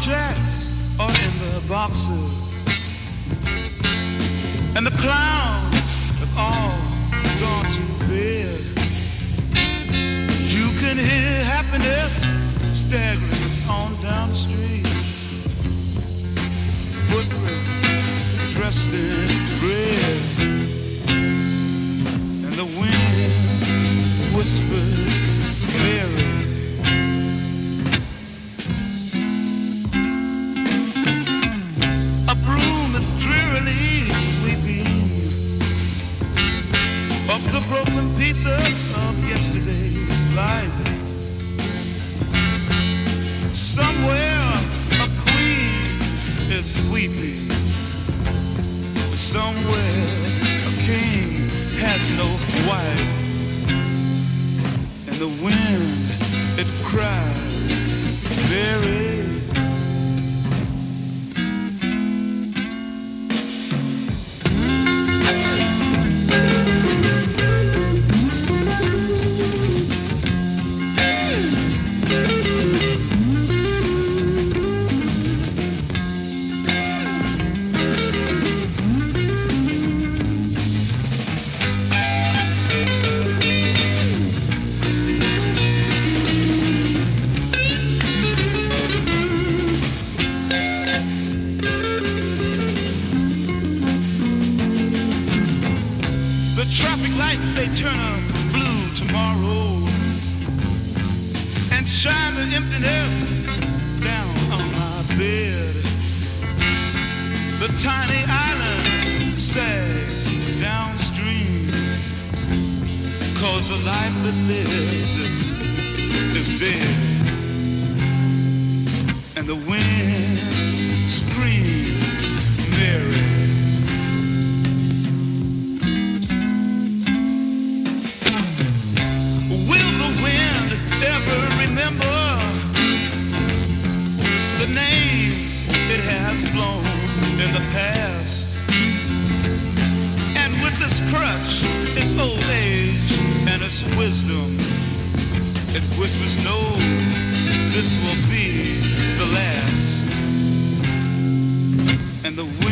contracts are in the boxes, and the clowns have all gone to bed. You can hear happiness staggering on down the street. Footprints dressed in red, and the wind whispers Mary. A broom is drearily sweeping up the broken pieces of yesterday's life. Somewhere a queen is weeping. Somewhere a king has no wife. And the wind, it cries, Mary. Traffic lights, they turn up blue tomorrow and shine the emptiness down on my bed. The tiny island sags downstream, 'cause the life that lived is dead. And the wind screams, Mary. The names it has blown in the past, and with this crutch, its old age and its wisdom, it whispers, no, this will be the last. And the